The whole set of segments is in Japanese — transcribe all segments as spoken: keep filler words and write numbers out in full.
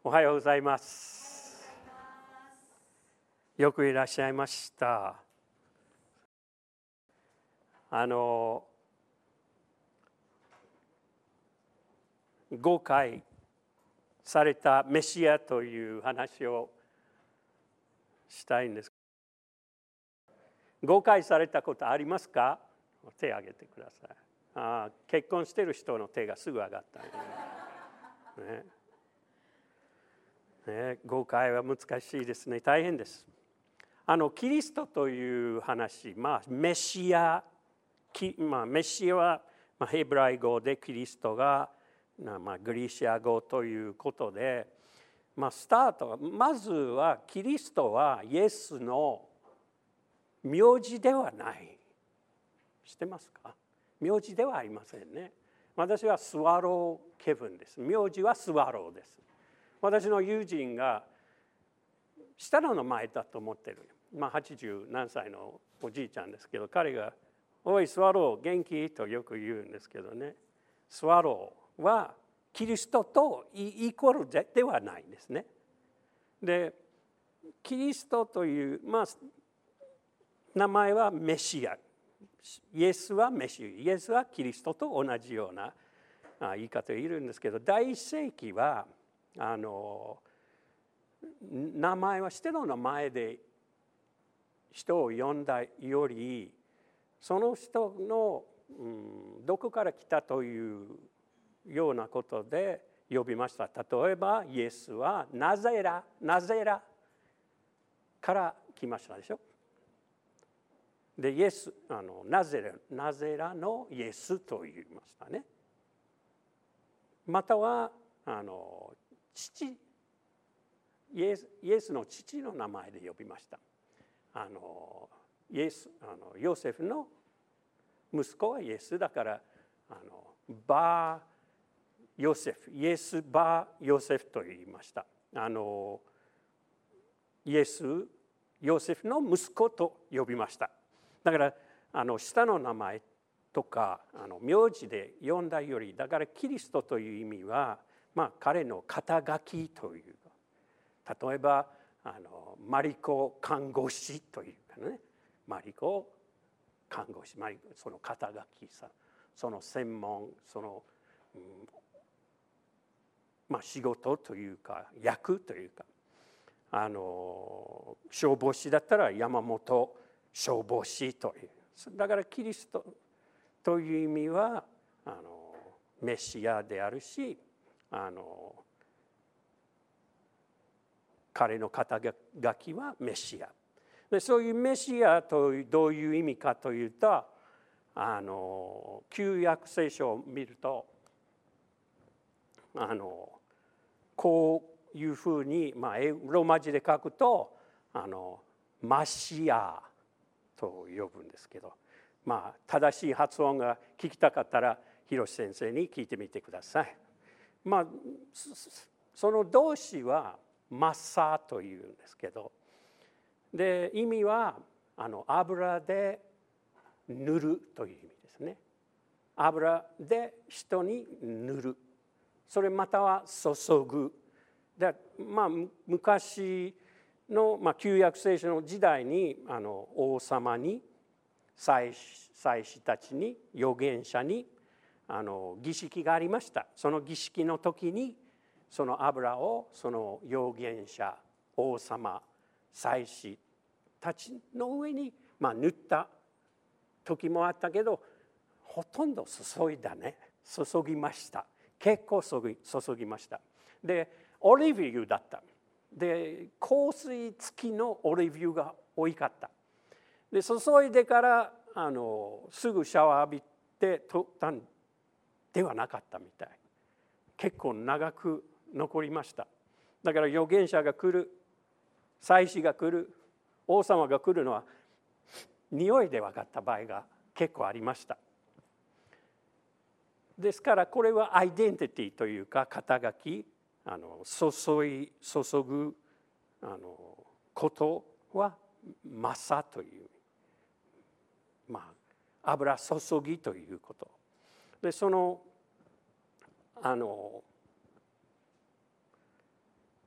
おはようございます。よくいらっしゃいました。あの誤解されたメシアという話をしたいんです。誤解されたことありますか？手を挙げてください。あ、結婚している人の手がすぐ上がったね。ねね、誤解は難しいですね。大変です。あのキリストという話、まあ、メシア、まあ、メシアは、まあ、ヘブライ語でキリストが、まあ、グリシア語ということで、まあ、スタートまずはキリストはイエスの名字ではない。知ってますか？名字ではありませんね。私はスワロー・ケヴンです。名字はスワローです。私の友人が下の名前だと思ってる。まあはちじゅう何歳のおじいちゃんですけど、彼が「おいスワロー元気?」とよく言うんですけどね。スワローはキリストとイコールではないんですね。で、キリストという、まあ、名前はメシア。イエスはメシア。イエスはキリストと同じような言い方をいるんですけど、第一世紀はあの名前は人の名前で人を呼んだより、その人の、うん、どこから来たというようなことで呼びました。例えばイエスはナザレラ、ナザレラから来ましたでしょ。で、イエス、あのナザレ、ナザレラのイエスと言いましたね。またはあの父、イエス、イエスの父の名前で呼びました。あのイエス、あのヨセフの息子はイエスだから、あのバーヨセフ、イエスバーヨセフと言いました。あのイエスヨセフの息子と呼びました。だからあの下の名前とかあの名字で呼んだより、だからキリストという意味は、まあ、彼の肩書きという、例えばあのマリコ看護師というかね、マリコ看護師、マリコその肩書きさ、その専門、その、うん、まあ仕事というか役というか、あの消防士だったら山本消防士という、だからキリストという意味はあのメシアであるし、あの彼の肩書きはメシアで、そういうメシアとどういう意味かというと、あの旧約聖書を見ると、あのこういうふうに、まあ、ローマ字で書くとあのマシアと呼ぶんですけど、まあ、正しい発音が聞きたかったら広瀬先生に聞いてみてください。まあ、その動詞はマッサーというんですけど、で意味はあの油で塗るという意味ですね。油で人に塗る、それまたは注ぐ。で、まあ、昔の、まあ、旧約聖書の時代にあの王様に祭司、祭司たちに預言者にあの儀式がありました。その儀式の時にその油をその預言者、王様、祭司たちの上に、まあ、塗った時もあったけど、ほとんど注いだね。注ぎました。結構注ぎ、注ぎました。で、オリーブ油だった。で、香水付きのオリーブ油が多かった。で、注いでからあのすぐシャワー浴びて取ったんではなかったみたい。結構長く残りました。だから預言者が来る、祭司が来る、王様が来るのは匂いで分かった場合が結構ありました。ですからこれはアイデンティティというか肩書き、あの注い注ぐあのことはマサという、まあ油注ぎということ。でそのあの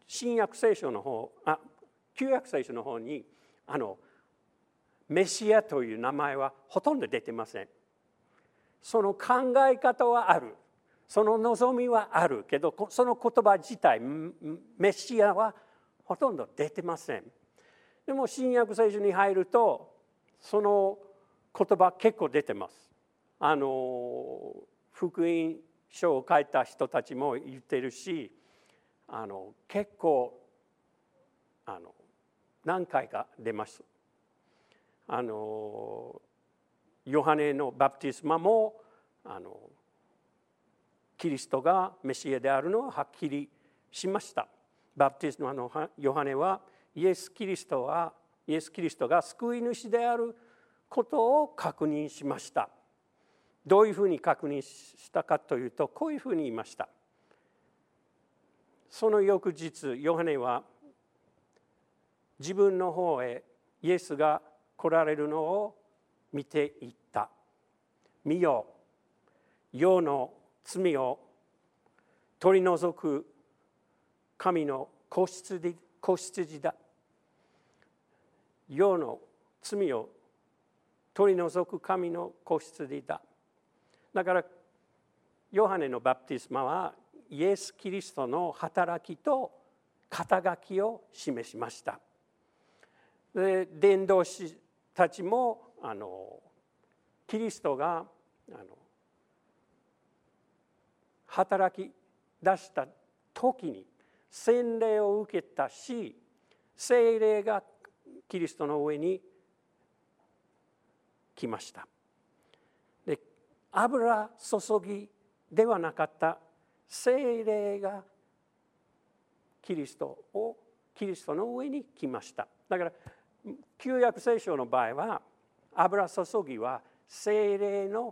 新約聖書の方、あ、旧約聖書の方にあのメシアという名前はほとんど出てません。その考え方はある。その望みはあるけど、その言葉自体、メシアはほとんど出てません。でも新約聖書に入ると、その言葉結構出てます。あの福音書を書いた人たちも言ってるし、あの結構あの何回か出ます。あのヨハネのバプテスマもあのキリストがメシアであるのははっきりしました。バプテスマのヨハネはイエス・キリストはイエス・キリストが救い主であることを確認しました。どういうふうに確認したかというと、こういうふうに言いました。その翌日、ヨハネは自分の方へイエスが来られるのを見ていった。見よ、世の罪を取り除く神の子羊、子羊だ。世の罪を取り除く神の子羊だ。だからヨハネのバプティスマはイエス・キリストの働きと肩書きを示しました。で、伝道師たちもあのキリストがあの働き出した時に洗礼を受けたし、聖霊がキリストの上に来ました。で、油注ぎではなかった聖霊がキリストをキリストの上に来ました。だから旧約聖書の場合は油注ぎは聖霊の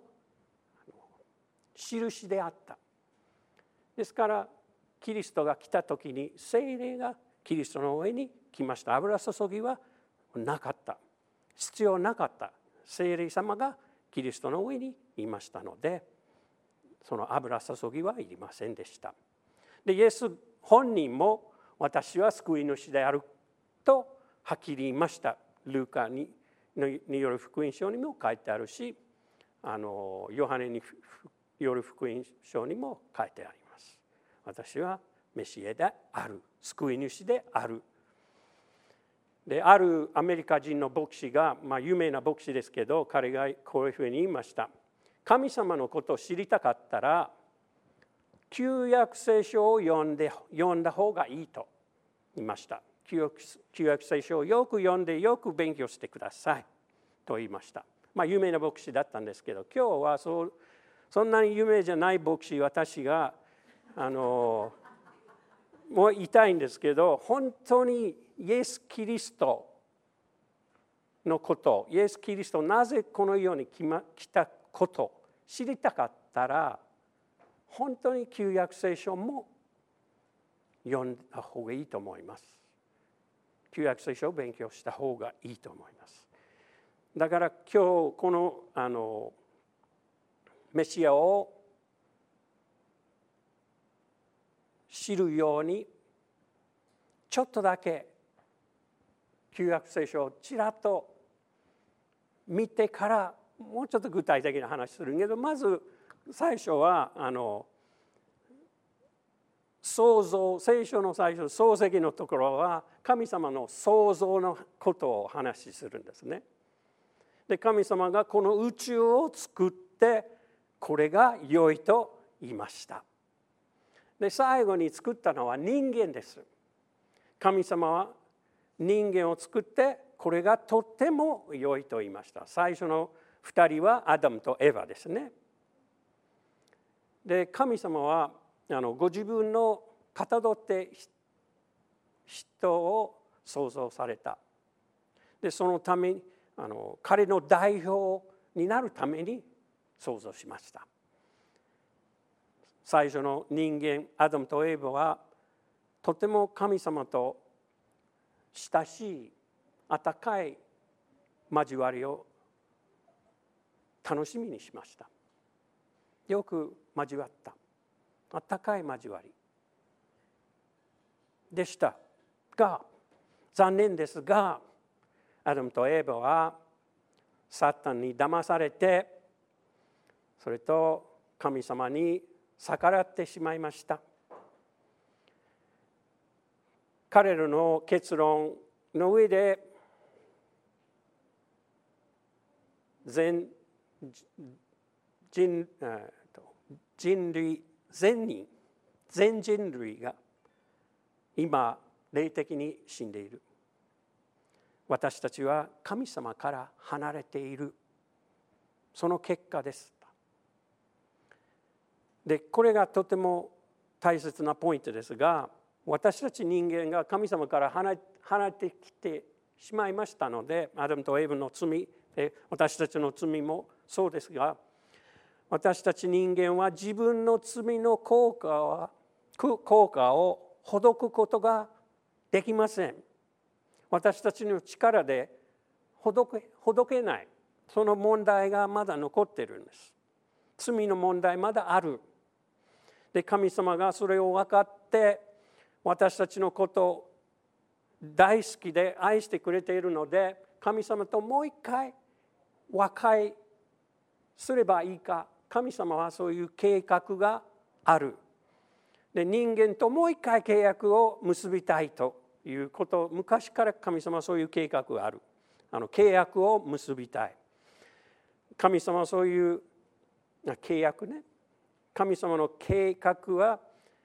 印であった。ですからキリストが来た時に聖霊がキリストの上に来ました。油注ぎはなかった。必要なかった。聖霊様がキリストの上にいましたので、その油注ぎはいりませんでした。で、イエス本人も私は救い主であるとはっきり言いました。ルーカにによる福音書にも書いてあるし、あのヨハネによる福音書にも書いてあります。私はメシアである、救い主である。で、あるアメリカ人の牧師が、まあ、有名な牧師ですけど、彼がこういうふうに言いました。神様のことを知りたかったら、旧約聖書を読んで読んだ方がいいと言いました。旧約、旧約聖書をよく読んでよく勉強してくださいと言いました。まあ有名な牧師だったんですけど、今日はそうそんなに有名じゃない牧師、私があのもう言いたいんですけど、本当にイエス・キリストのこと、イエス・キリストなぜこの世に来ま、来たこと知りたかったら、本当に旧約聖書も読んだ方がいいと思います。旧約聖書を勉強した方がいいと思います。だから今日このあのメシアを知るようにちょっとだけ旧約聖書をちらっと見てからもうちょっと具体的な話するけど、まず最初はあの創造、聖書の最初、創世記のところは神様の創造のことを話しするんですね。で、神様がこの宇宙を作ってこれが良いと言いました。で、最後に作ったのは人間です。神様は人間を作ってこれがとっても良いと言いました。最初のふたりはアダムとエヴァですね。で、神様はあのご自分のかたどって人を創造された。で、そのためにあの彼の代表になるために創造しました。最初の人間アダムとエヴァはとても神様と親しい温かい交わりを楽しみにしました。よく交わった温かい交わりでしたが、残念ですが、アダムとエヴァはサタンに騙されて、それと神様に逆らってしまいました。彼らの結論の上で、全人人類全人全人類が今霊的に死んでいる。私たちは神様から離れている。その結果です。で、これがとても大切なポイントですが、私たち人間が神様から離れ、離れてきてしまいましたので、アダムとエヴァの罪、私たちの罪もそうですが、私たち人間は自分の罪の効果は効果をほどくことができません。私たちの力でほどけ、ほどけない。その問題がまだ残っているんです。罪の問題まだある。で、神様がそれを分かって、私たちのことを大好きで愛してくれているので、神様ともう一回和解すればいいか。神様はそういう計画がある。で、人間ともう一回契約を結びたいということ、昔から神様はそういう計画がある。あの契約を結びたい。神様はそういう契約ね。神様の計画は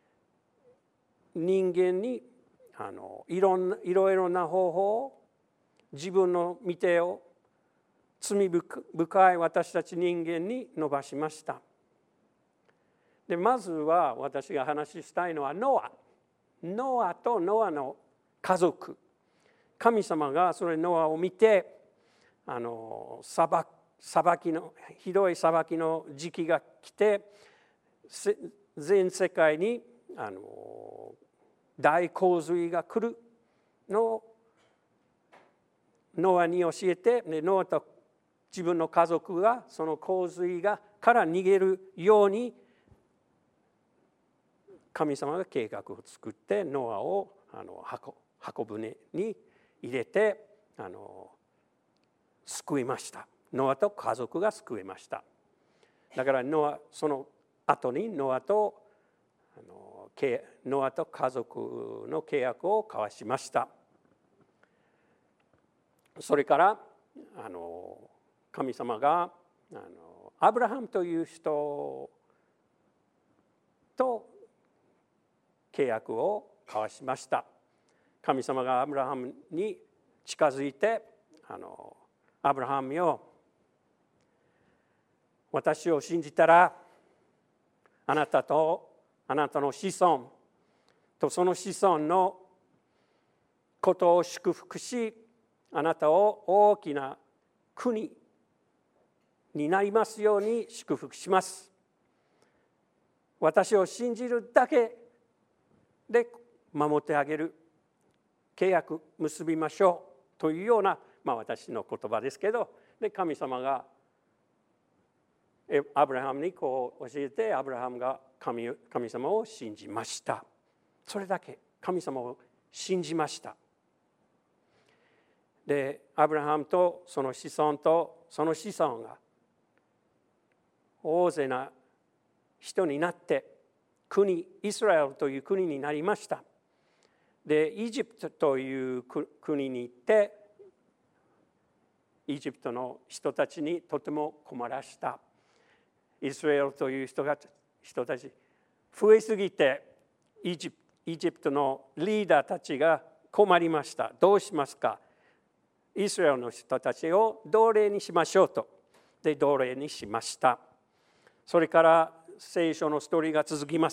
人間にあのいろんないろいろな方法を、自分の御手を罪深い私たち人間に伸ばしました。で、まずは私が話したいのはノア。ノアとノアの家族。神様がそれノアを見て、あの裁裁きのひどい裁きの時期が来て、全世界にあの大洪水が来るのをノアに教えて、ノアと自分の家族がその洪水がから逃げるように神様が計画を作って、ノアをあの 箱, 箱舟に入れてあの救いました。ノアと家族が救いました。だからノアその後にノアとあのノアと家族の契約を交わしました。それからあの神様があのアブラハムという人と契約を交わしました。神様がアブラハムに近づいて、あのアブラハムよ、私を信じたらあなたとあなたの子孫とその子孫のことを祝福し、あなたを大きな国になりますように祝福します。私を信じるだけで守ってあげる、契約結びましょうというような、まあ、私の言葉ですけど、で神様がアブラハムにこう教えて、アブラハムが 神, 神様を信じました。それだけ。神様を信じました。でアブラハムとその子孫とその子孫が大勢な人になって国、イスラエルという国になりました。でイジプトという国に行って、イジプトの人たちにとても困らした。イスラエルという人が人たち増えすぎて、イジプト、イジプトのリーダーたちが困りました。どうしますか。イスラエルの人たちを奴隷にしましょうと。で奴隷にしました。それから聖書のストーリーが続きます。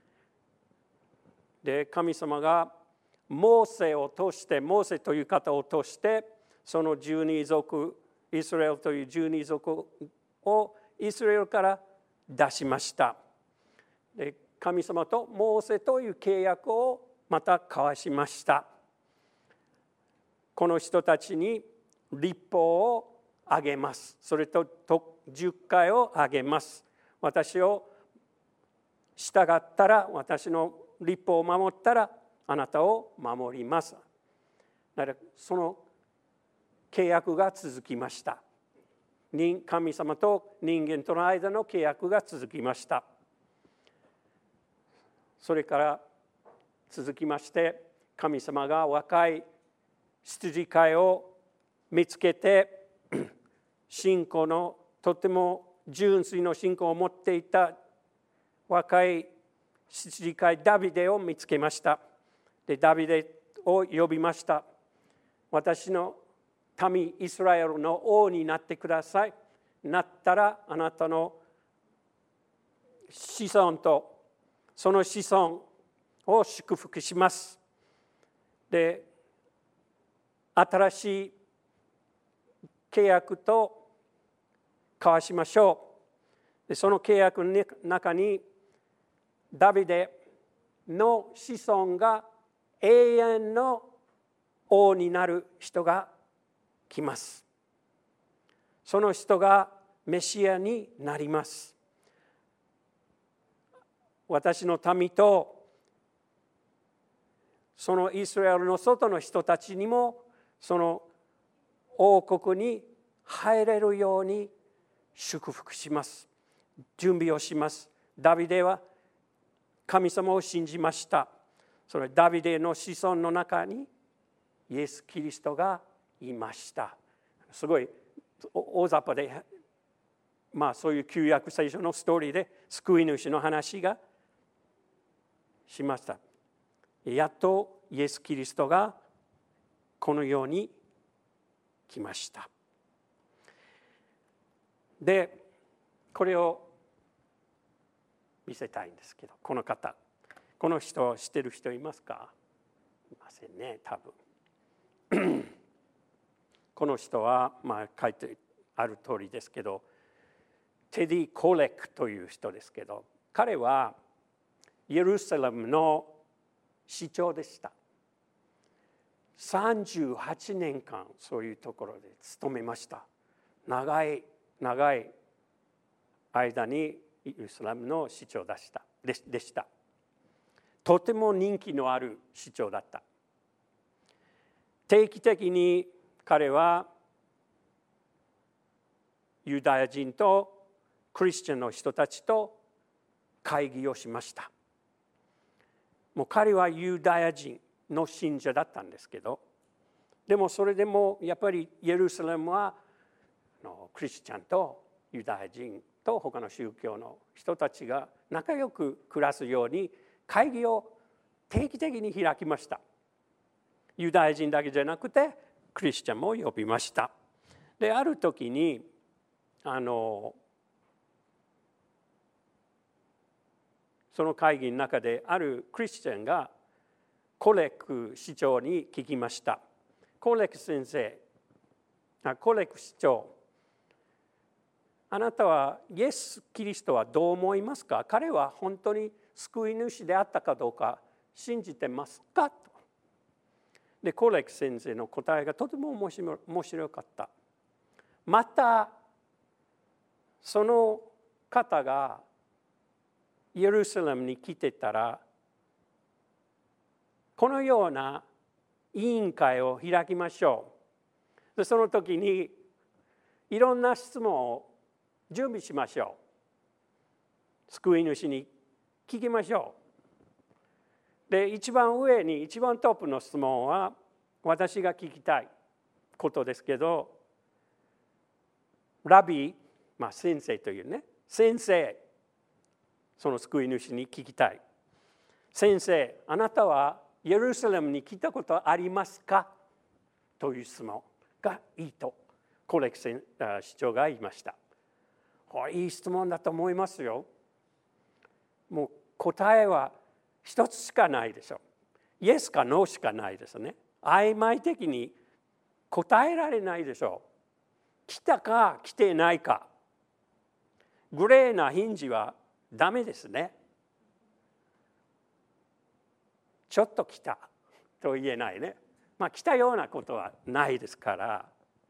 で神様がモーセを通して、モーセという方を通して、その十二族、イスラエルという十二族をイスラエルから出しました。で神様とモーセという契約をまた交わしました。この人たちに律法をあげます。それと十戒をあげます。私を従ったら、私の律法を守ったらあなたを守ります。だからその契約が続きました。神様と人間との間の契約が続きました。それから続きまして、神様が若い羊飼いを見つけて、信仰のとても純粋の信仰を持っていた若い羊飼いダビデを見つけました。で、ダビデを呼びました。私の民イスラエルの王になってください。なったらあなたの子孫とその子孫を祝福します。で、新しい契約と交わしましょう。で、その契約の中にダビデの子孫が永遠の王になる人が来ます。その人がメシアになります。私の民とそのイスラエルの外の人たちにもその王国に入れるように祝福します。準備をします。ダビデは神様を信じました。それダビデの子孫の中にイエス・キリストがいました。すごい大雑把で、まあそういう旧約聖書のストーリーで救い主の話がしました。やっとイエス・キリストがこのように来ました。で、これを見せたいんですけど、この方、この人を知っている人いますか？いませんね、多分。この人は、まあ、書いてある通りですけど、テディ・コレクという人ですけど、彼はイエルサレムの市長でした。さんじゅうはちねんかんそういうところで勤めました。長い長い間にイエルサレムの市長でした。でした。とても人気のある市長だった。定期的に彼はユダヤ人とクリスチャンの人たちと会議をしました。もう彼はユダヤ人の信者だったんですけど、でもそれでもやっぱりイエルサレムはクリスチャンとユダヤ人と他の宗教の人たちが仲良く暮らすように会議を定期的に開きました。ユダヤ人だけじゃなくてクリスチャンも呼びました。で、ある時にあのその会議の中であるクリスチャンがコレク市長に聞きました。コレク先生、あコレク市長、あなたはイエス・キリストはどう思いますか？彼は本当に救い主であったかどうか信じてますか？と。で、コレク先生の答えがとても面白面白かった。またその方がイエルサレムに来てたら、このような委員会を開きましょう。で、その時にいろんな質問を準備しましょう。救い主に聞きましょう。で、一番上に一番トップの質問は私が聞きたいことですけど、ラビ、まあ先生というね、先生、その救い主に聞きたい。先生、あなたはイエルサレムに来たことありますか？という質問がいいとコレク市長が言いました。いい質問だと思いますよ。もう答えは一つしかないでしょう。イエスかノーしかないですね。曖昧的に答えられないでしょう。来たか来てないか。グレーな返事はダメですね。ちょっと来たと言えないね。まあ来たようなことはないですから。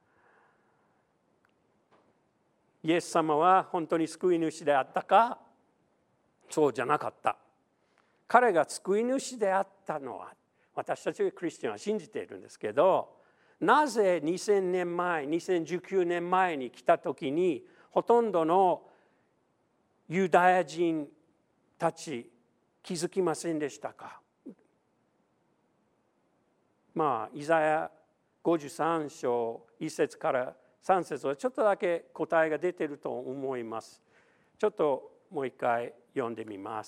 イエス様は本当に救い主であったか？そうじゃなかった。彼が救い主であったのは私たちクリスチャンは信じているんですけど、なぜにせんねんまえ、にせんじゅうきゅうねんまえに来た時にほとんどのユダヤ人たち気づきませんでしたか？まあイザヤごじゅうさん章いっ節からさん節はちょっとだけ答えが出ていると思います。ちょっともう一回読んでみます。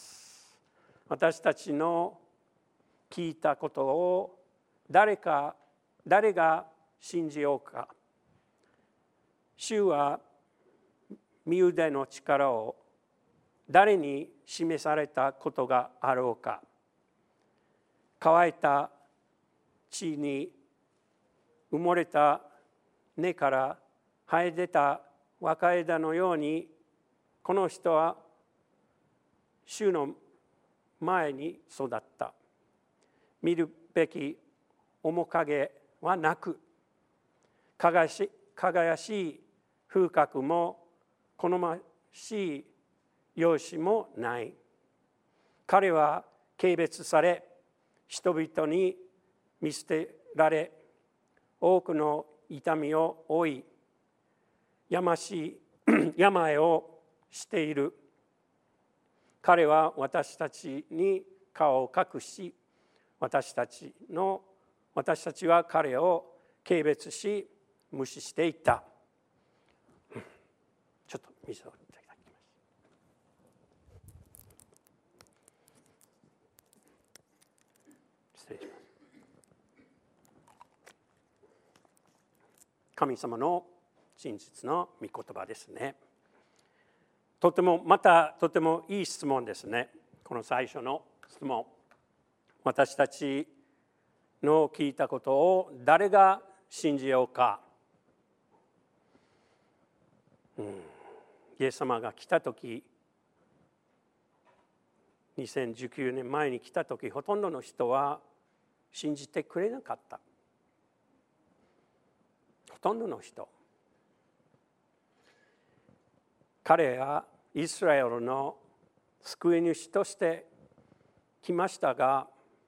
私たちの聞いたことを誰か誰が信じようか。主は身腕の力を誰に示されたことがあろうか。乾いた地に埋もれた根から生え出た若枝のように、この人は主の前に育った。見るべき面影はなく、輝し輝しい風格も好ましい容姿もない。彼は軽蔑され、人々に見捨てられ、多くの痛みを負い、やましい病をしている。彼は私たちに顔を隠し、私たちの私たちは彼を軽蔑し無視していた。ちょっと水をいただきます。失礼します。神様の真実の御言葉ですね。とてもまたとてもいい質問ですね。この最初の質問。私たちの聞いたことを誰が信じようか。うん、イエス様が来たとき、にせんじゅうきゅうねんまえに来たとき、ほとんどの人は信じてくれなかった。ほとんどの人。彼はイスラエルの救い主として来ましたが、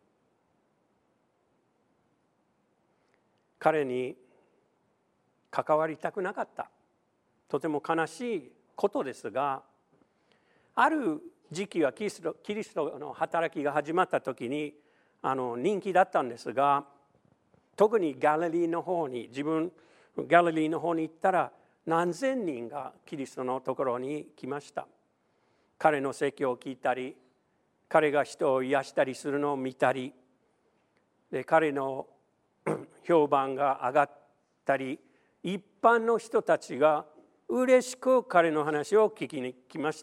彼に関わりたくなかった。とても悲しいことですが、ある時期はキリスト、キリストの働きが始まった時にあの人気だったんですが、特にガリリーの方に、自分ガリリーの方に行ったら何千人がキリストのところに来ました。彼の説教を聞いたり、彼が人を癒したりするのを見たり、で彼の評判が上がったり、一般の人たちが嬉しく彼の話を聞きに来ました。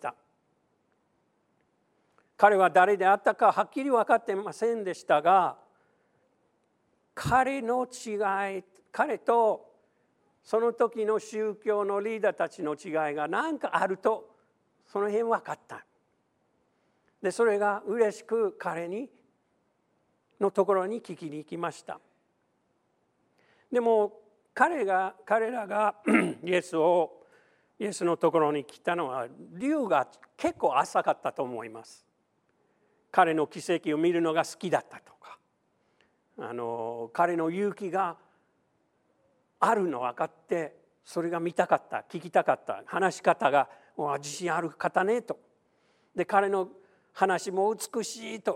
彼は誰であったかはっきり分かっていませんでしたが、彼の違い、彼とその時の宗教のリーダーたちの違いが何かあると、その辺分かった。で、それが嬉しく彼にのところに聞きに行きました。でも彼が彼らがイエスをイエスのところに来たのは理由が結構浅かったと思います。彼の奇跡を見るのが好きだったとか、あの彼の勇気があるの分かってそれが見たかった、聞きたかった、話し方が自信ある方ねと、で彼の話も美しいと、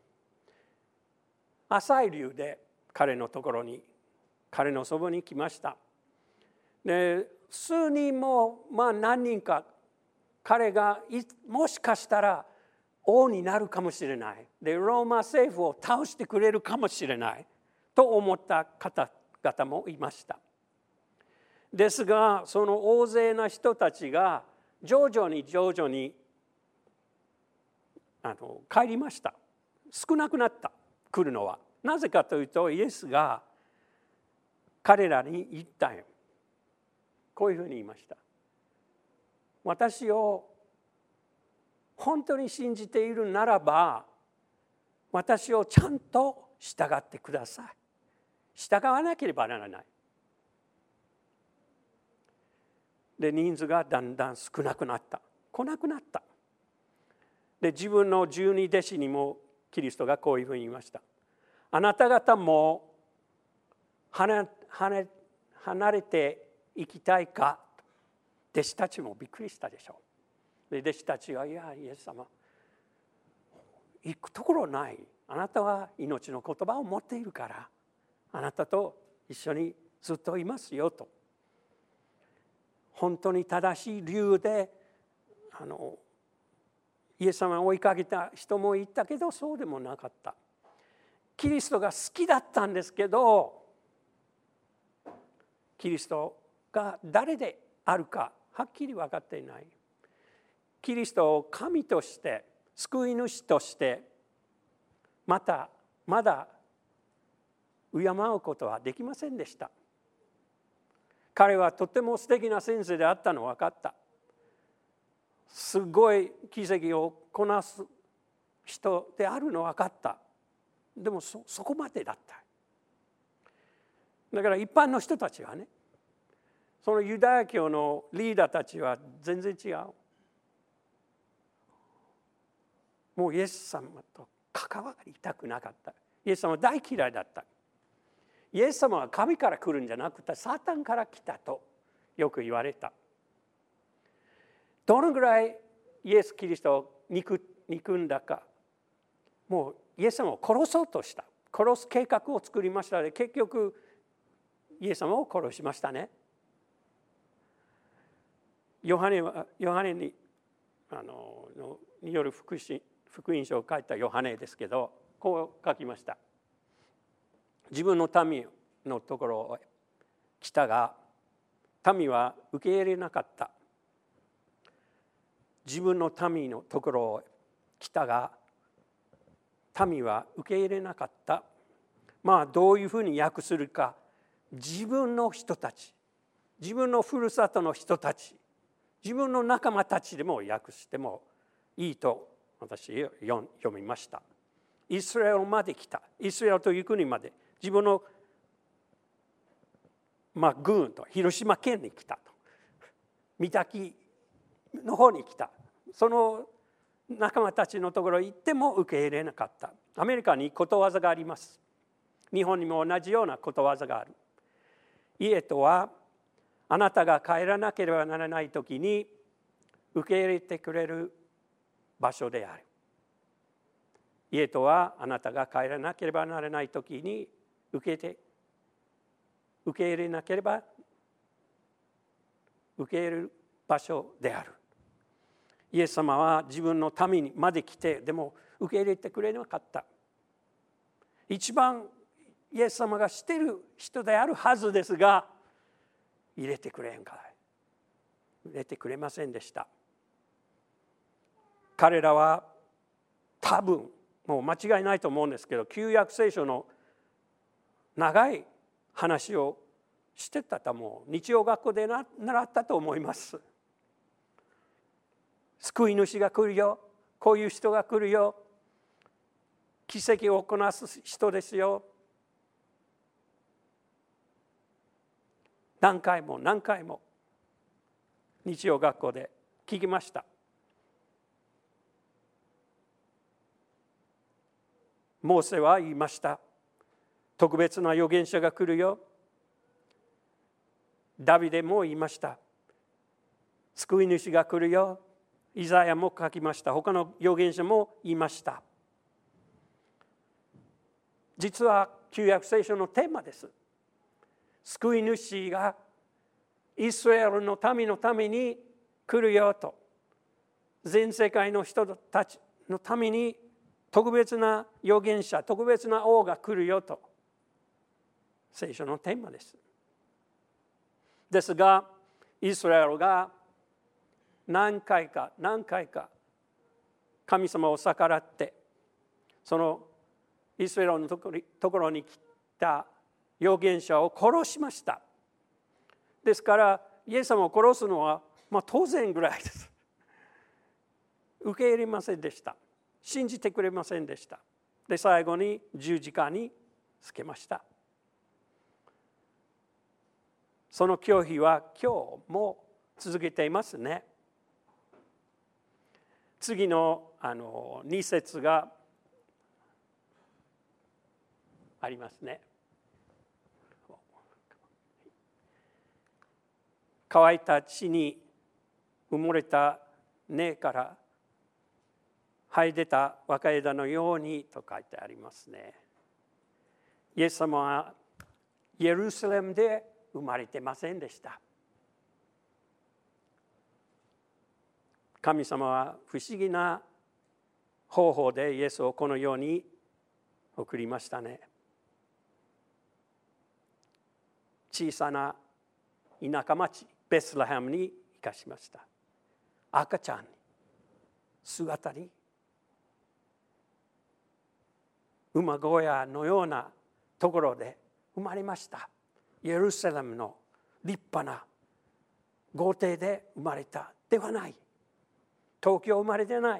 浅い理由で彼のところに、彼のそばに来ました。で数人もまあ何人か彼がもしかしたら王になるかもしれない、でローマ政府を倒してくれるかもしれないと思った方々もいました。ですがその大勢の人たちが徐々に徐々にあの帰りました。少なくなった、来るのは。なぜかというとイエスが彼らに言ったよ。こういうふうに言いました。私を本当に信じているならば、私をちゃんと従ってください。従わなければならない。で、人数がだんだん少なくなった。来なくなった。で、自分の十二弟子にもキリストがこういうふうに言いました。 あなた方も離れていきたいか。弟子たちもびっくりしたでしょう。で弟子たちが、いやイエス様、行くところない。あなたは命の言葉を持っているから、あなたと一緒にずっといますよと。本当に正しい理由であのイエス様を追いかけた人もいたけど、そうでもなかった。キリストが好きだったんですけど、キリストが誰であるかはっきり分かっていない。キリストを神として救い主としてまたまだ敬うことはできませんでした。彼はとても素敵な先生であったの分かった。すごい奇跡をこなす人であるの分かった。でも そ, そこまでだった。だから一般の人たちはね、そのユダヤ教のリーダーたちは全然違う。もうイエス様と関わりたくなかった。イエス様は大嫌いだった。イエス様は神から来るんじゃなくてサタンから来たとよく言われた。どのぐらいイエス・キリストを 憎, 憎んだか。もうイエス様を殺そうとした。殺す計画を作りましたので、結局イエス様を殺しましたね。ヨハネはヨハネにあのによる福音福音書を書いたヨハネですけど、こう書きました。自分の民のところへ来たが、民は受け入れなかった。自分の民のところへ来たが、民は受け入れなかった。まあどういうふうに訳するか。自分の人たち、自分のふるさとの人たち、自分の仲間たちでも訳してもいいと私読みました。イスラエルまで来た。イスラエルという国まで、自分の、まあ、軍と広島県に来たと。三滝の方に来た。その仲間たちのところに行っても受け入れなかった。アメリカにことわざがあります。日本にも同じようなことわざがある。家とはあなたが帰らなければならないときに受け入れてくれる場所である。家とはあなたが帰らなければならないときに受けて受け入れなければ受け入れる場所である。イエス様は自分の民にまで来て、でも受け入れてくれなかった。一番イエス様が知っている人であるはずですが、入れてくれんかい。入れてくれませんでした。彼らは多分、もう間違いないと思うんですけど、旧約聖書の長い話をしてたと思う。日曜学校で習ったと思います。救い主が来るよ。こういう人が来るよ。奇跡をこなす人ですよ。何回も何回も日曜学校で聞きました。モーセは言いました。特別な預言者が来るよ。ダビデも言いました。救い主が来るよ。イザヤも書きました。他の預言者も言いました。実は旧約聖書のテーマです。救い主がイスラエルの民のために来るよと。全世界の人たちのために特別な預言者、特別な王が来るよと。聖書のテーマです。ですが、イスラエルが何回か何回か神様を逆らって、そのイスラエルのところに来た預言者を殺しました。ですからイエス様を殺すのは、まあ、当然ぐらいです。受け入れませんでした。信じてくれませんでした。で、最後に十字架につけました。その拒否は今日も続けていますね。次のあのに節がありますね。乾いた地に埋もれた根から生え出た若枝のようにと書いてありますね。イエス様はイエルサレムで生まれてませんでした。神様は不思議な方法でイエスをこの世に送りましたね。小さな田舎町ベスレヘムに生かしました。赤ちゃんに姿に馬小屋のようなところで生まれました。イエルサレムの立派な豪邸で生まれたではない。東京生まれてない。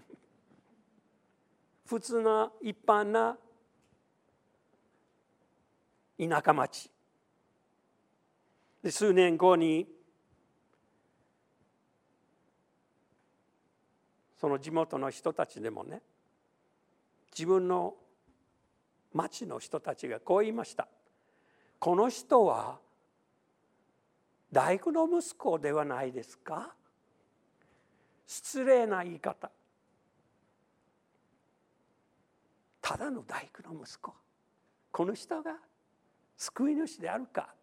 普通な一般な田舎町で、数年後にその地元の人たちでもね、自分の町の人たちがこう言いました。この人は大工の息子ではないですか。失礼な言い方。ただの大工の息子。この人が救い主であるか。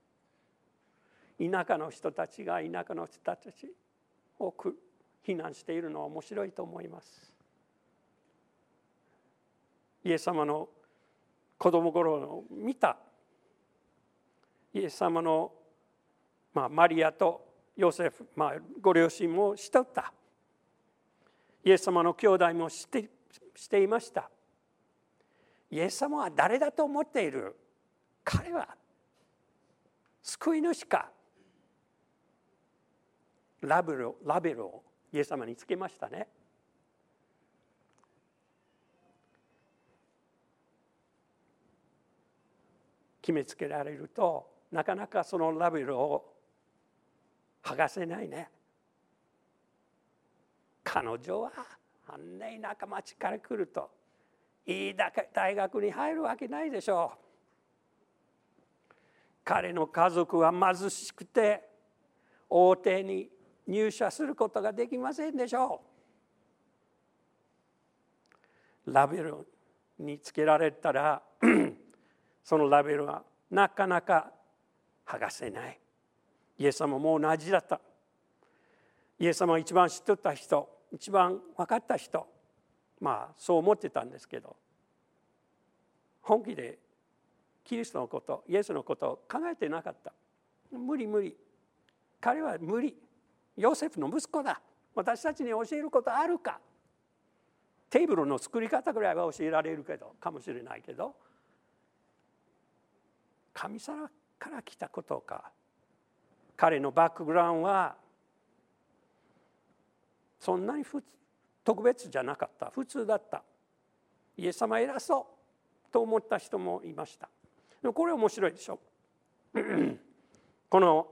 田舎の人たちが田舎の人たちを非難しているのは面白いと思います。イエス様の子供頃を見たイエス様の、まあ、マリアとヨセフ、まあ、ご両親も知っておった。イエス様の兄弟も知ってしていました。イエス様は誰だと思っている。彼は救い主か。ラベル、ラベルをイエス様につけましたね。決めつけられるとなかなかそのラベルを剥がせないね。彼女はあんな田舎町から来るといい大学に入るわけないでしょう。彼の家族は貧しくて大手に入社することができませんでしょう。ラベルにつけられたらそのラベルはなかなか剥がせない。イエス様も同じだった。イエス様が一番知っていた人、一番分かった人、まあそう思ってたんですけど、本気でキリストのこと、イエスのことを考えてなかった。無理無理。彼は無理。ヨセフの息子だ。私たちに教えることあるか。テーブルの作り方ぐらいは教えられるけど、かもしれないけど、神様から来たことか。彼のバックグラウンドはそんなに特別じゃなかった。普通だった。イエス様偉そうと思った人もいました。でもこれ面白いでしょ。この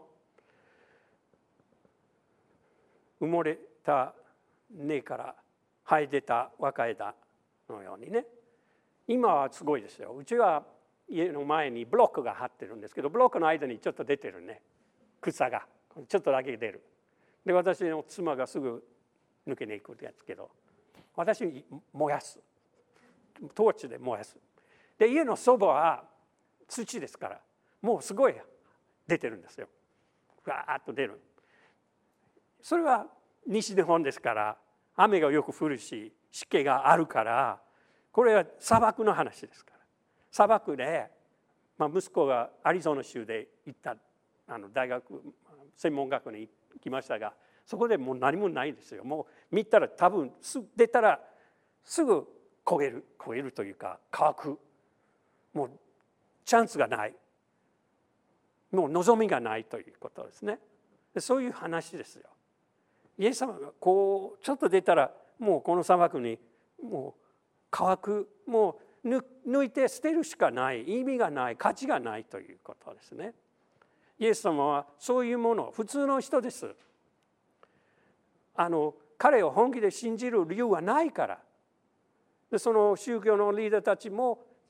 埋もれた根から生え出た若枝のようにね。今はすごいですよ。うちは家の前にブロックが張ってるんですけど、ブロックの間にちょっと出てるね。草がちょっとだけ出る。で、私の妻がすぐ抜けに行くんですけど、私燃やす。トーチで燃やす。で、家のそばは土ですから、もうすごい出てるんですよ。わーっと出る。それは西日本ですから雨がよく降るし湿気があるから、これは砂漠の話ですから。砂漠で、まあ、息子がアリゾナ州で行ったあの大学専門学校に行きましたが、そこでもう何もないですよ。もう見たら多分出たらすぐ焦げる焦げるというか乾く。もうチャンスがない。もう望みがないということですね。そういう話ですよ。イエス様がこうちょっと出たらもうこの砂漠にもう乾く、もう抜いて捨てるしかない、意味がない、価値がないということですね。イエス様はそういうもの、普通の人です。あの彼を本気で信じる理由はないから。でその宗教のリーダーたちも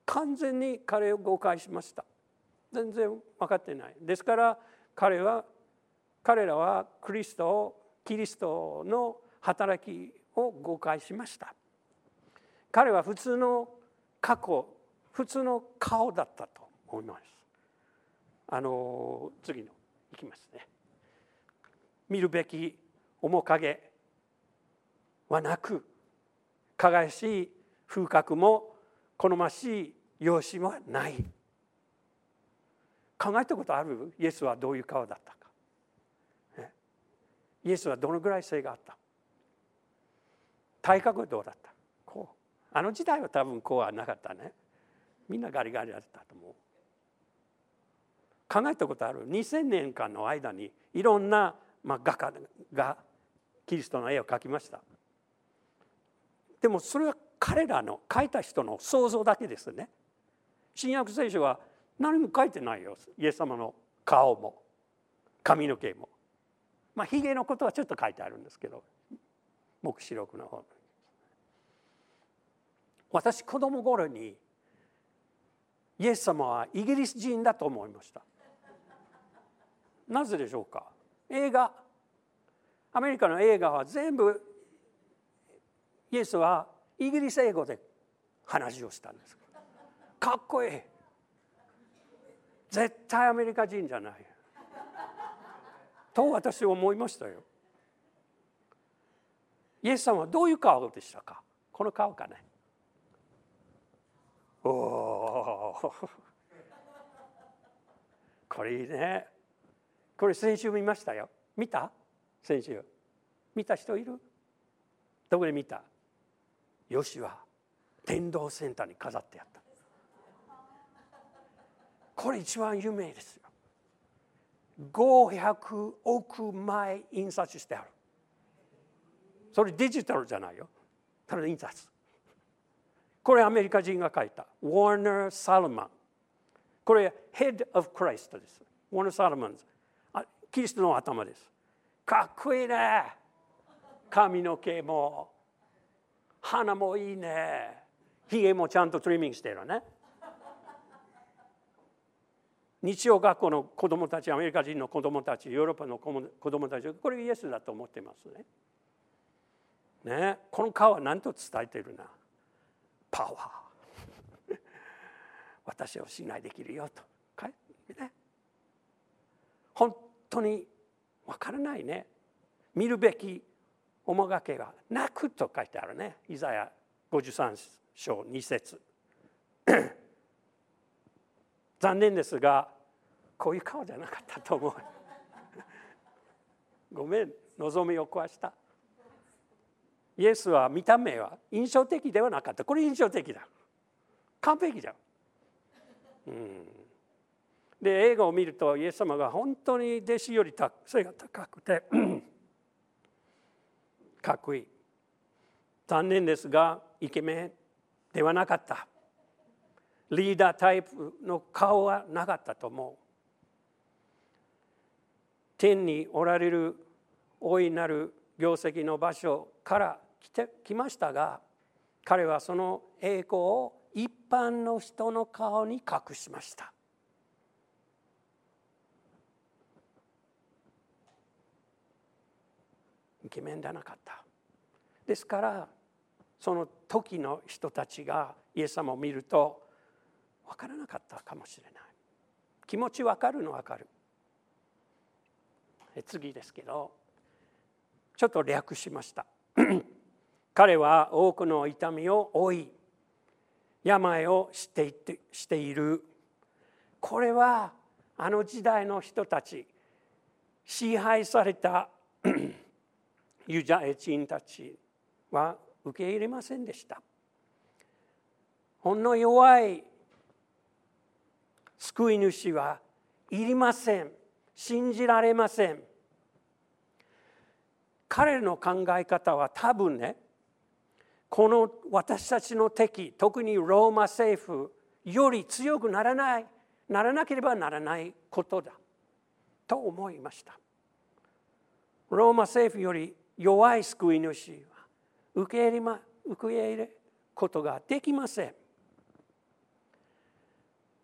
完全に彼を誤解しました。全然分かってない。ですから彼は彼らはクリストをキリストの働きを誤解しました。彼は普通の過去、普通の顔だったと思います。あの次のいきますね。見るべき面影はなく、輝しい風格も好ましい容姿はない。考えたことある？イエスはどういう顔だったか。イエスはどのぐらい背があった？体格はどうだった？こう。あの時代は多分こうはなかったね。みんなガリガリだったと思う。考えたことある？にせんねんかんの間にいろんな、まあ、画家がキリストの絵を描きました。でもそれは彼らの描いた人の想像だけですね。新約聖書は何も書いてないよ。イエス様の顔も髪の毛も。まあ、ひげのことはちょっと書いてあるんですけど、黙示録の方。私子供頃にイエス様はイギリス人だと思いました。なぜでしょうか？映画、アメリカの映画は全部イエスはイギリス英語で話をしたんです。かっこいい。絶対アメリカ人じゃない。と私は思いましたよ。イエス様はどういう顔でしたか？この顔かね。おお、これいいね。これ先週見ましたよ。見た？先週見た人いる？どこで見た？ヨシュア天道センターに飾ってあった。これ一番有名ですよ。ごひゃくおくまい印刷してある。それデジタルじゃないよ。ただ印刷。これアメリカ人が書いた。ウォーナー・サロマン。これ Head of Christ です。ウォーナー・サロマン。キリストの頭です。かっこいいね。髪の毛も鼻もいいね。ひげもちゃんとトリミングしてるね。日曜学校の子どもたち、アメリカ人の子どもたち、ヨーロッパの子どもたち、これイエスだと思ってますね。ね、この顔は何と伝えているな。パワー。私を信頼できるよと。ね、本当に分からないね。見るべき面影がなくと書いてあるね。イザヤごじゅうさんしょうにせつ。残念ですが、こういう顔じゃなかったと思う。ごめん、望みを壊した。イエスは見た目は印象的ではなかった。これ印象的だ。完璧だ。うん、で、映画を見るとイエス様が本当に弟子より背が高くてかっこいい。残念ですが、イケメンではなかった。リーダータイプの顔はなかったと思う。天におられる大いなる業績の場所から来てきましたが、彼はその栄光を一般の人の顔に隠しました。イケメンではなかった。ですからその時の人たちがイエス様を見ると分からなかったかもしれない。気持ち分かるの分かる。次ですけど、ちょっと略しました。彼は多くの痛みを負い、病をしていてしている。これはあの時代の人たち、支配されたユダヤ人たちは受け入れませんでした。ほんの弱い救い主はいりません。信じられません。彼の考え方は多分ね、この私たちの敵、特にローマ政府より強くならない、ならなければならないことだと思いました。ローマ政府より弱い救い主は受け入れま、受け入れることができません。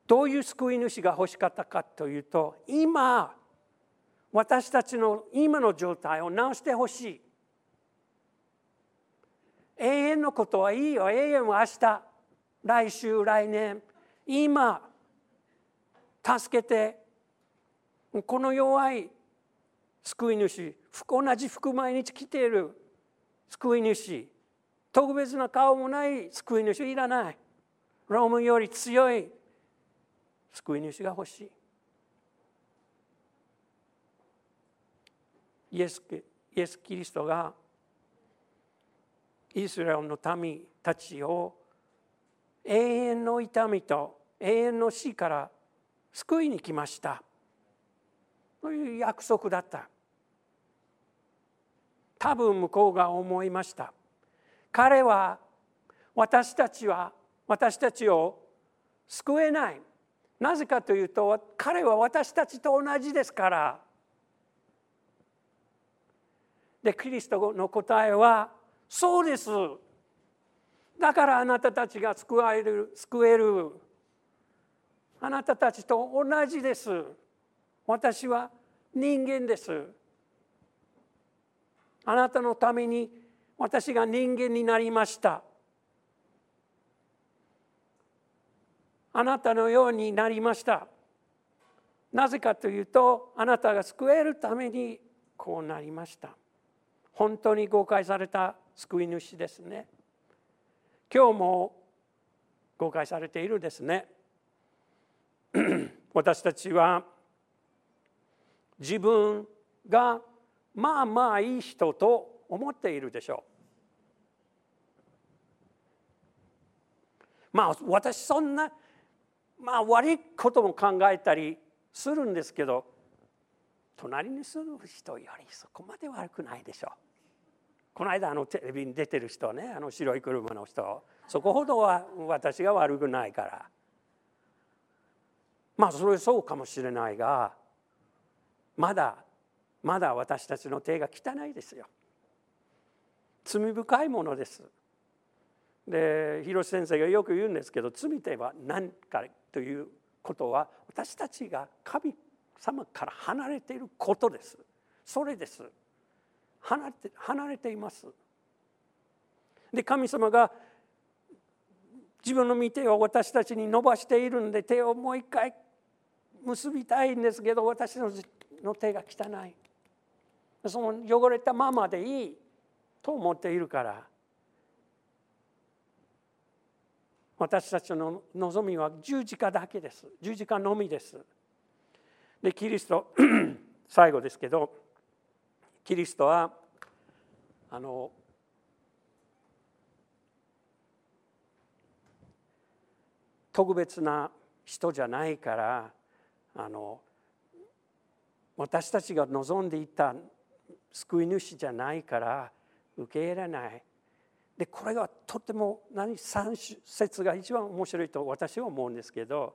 どういう救い主が欲しかったかというと、今私たちの今の状態を直してほしい。永遠のことはいいよ。永遠は明日、来週、来年、今助けて。この弱い救い主、同じ服毎日着ている救い主、特別な顔もない救い主いらない。ローマより強い救い主が欲しい。イエス、イエス・キリストがイスラエルの民たちを永遠の痛みと永遠の死から救いに来ましたという約束だった。多分向こうが思いました。彼は私たちは私たちを救えない。なぜかというと、彼は私たちと同じですから。で、キリストの答えは、そうです。だからあなたたちが救われる、救える。あなたたちと同じです。私は人間です。あなたのために私が人間になりました。あなたのようになりました。なぜかというと、あなたが救えるためにこうなりました。本当に誤解された救い主ですね。今日も誤解されているですね。私たちは自分がまあまあいい人と思っているでしょう。まあ私そんなまあ悪いことも考えたりするんですけど、隣に住む人よりそこまで悪くないでしょう。この間あのテレビに出てる人ね、あの白い車の人、そこほどは私が悪くないから。まあそれそうかもしれないが、まだまだ私たちの手が汚いですよ。罪深いものです。で、広瀬先生がよく言うんですけど、罪とは何かということは、私たちが神様から離れていることです。それです。離れて、離れています。で、神様が自分の御手を私たちに伸ばしているんで、手をもう一回結びたいんですけど、私の手が汚い。その汚れたままでいいと思っているから。私たちの望みは十字架だけです。十字架のみです。で、キリスト最後ですけど、キリストはあの特別な人じゃないから、あの私たちが望んでいた救い主じゃないから受け入れない。で、これがとても何三節が一番面白いと私は思うんですけど、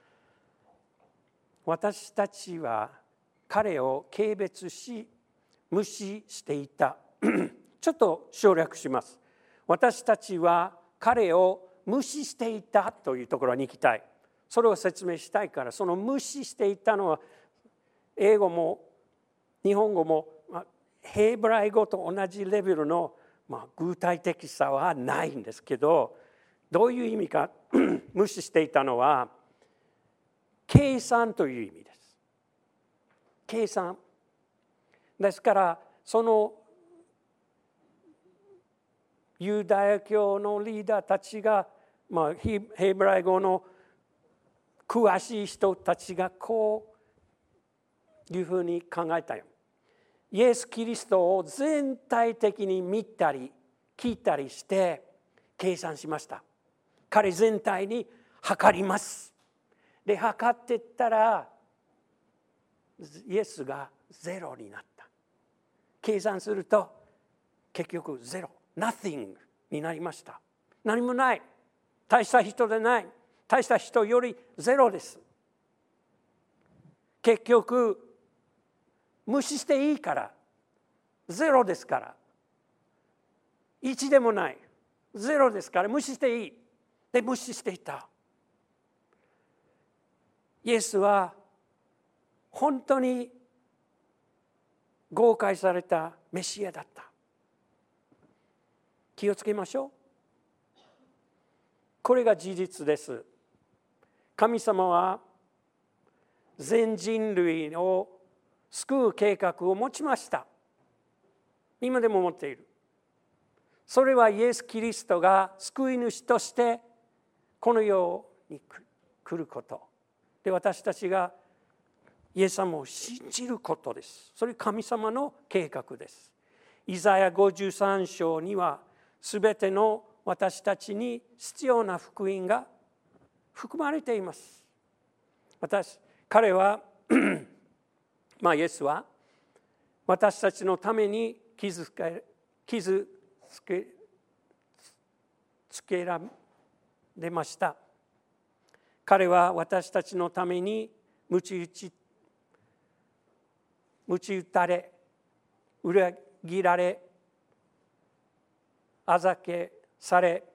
私たちは彼を軽蔑し無視していた。ちょっと省略します。私たちは彼を無視していたというところに行きたい。それを説明したいから、その無視していたのは英語も日本語もヘブライ語と同じレベルのまあ具体的さはないんですけど、どういう意味か無視していたのは計算という意味です。計算ですから、そのユダヤ教のリーダーたちが、まあ、ヘブライ語の詳しい人たちがこういうふうに考えたよ。イエス・キリストを全体的に見たり聞いたりして計算しました。彼全体に測ります。で、測っていったらイエスがゼロになった。計算すると結局ゼロ、nothing になりました。何もない。大した人でない。大した人よりゼロです。結局無視していいから、ゼロですから。いちでもない。ゼロですから無視していい。で、無視していた。 イエスは本当に豪快されたメシアだった。気をつけましょう。これが事実です。神様は全人類を救う計画を持ちました。今でも持っている。それはイエス・キリストが救い主としてこの世に来ることで、私たちがイエス様を信じることです。それ神様の計画です。イザヤごじゅうさん章にはすべての私たちに必要な福音が含まれています。私彼はまあイエスは私たちのために傷つけ傷つけつけられました。彼は私たちのために鞭打ち鞭打たれ、裏切られ、あざけされ、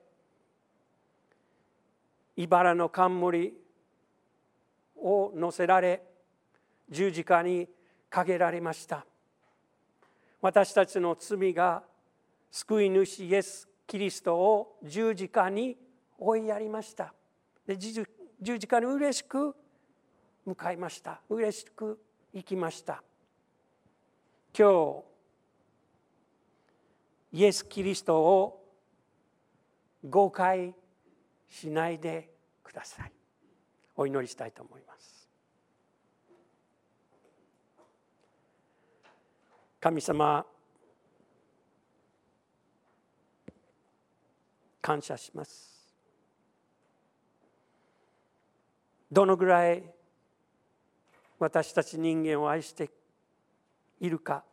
茨の冠を乗せられ、十字架にかけられました。私たちの罪が救い主イエス・キリストを十字架に追いやりました。で十字架に嬉しく向かいました。嬉しく行きました。今日イエス・キリストを誤解しないでください。お祈りしたいと思います。神様、感謝します。どのぐらい私たち人間を愛しているか、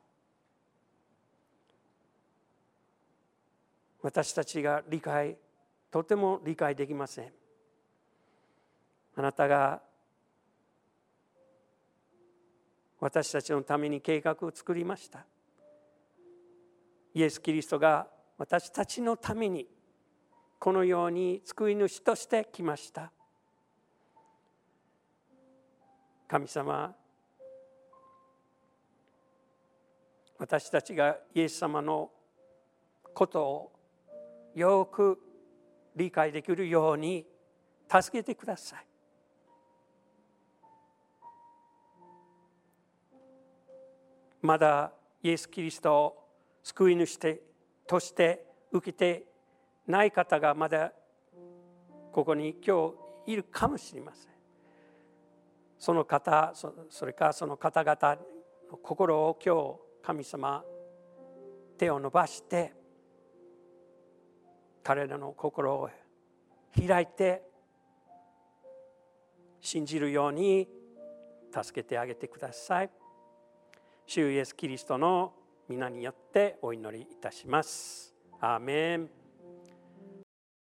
私たちが理解、とても理解できません。あなたが私たちのために計画を作りました。イエス・キリストが私たちのためにこのように救い主として来ました。神様、私たちがイエス様のことをよく理解できるように助けてください。まだイエス・キリストを救い主として受けてない方がまだここに今日いるかもしれません。その方、それからその方々の心を今日神様手を伸ばして彼らの心を開いて信じるように助けてあげてください。主イエスキリストの皆によってお祈りいたします。アーメン。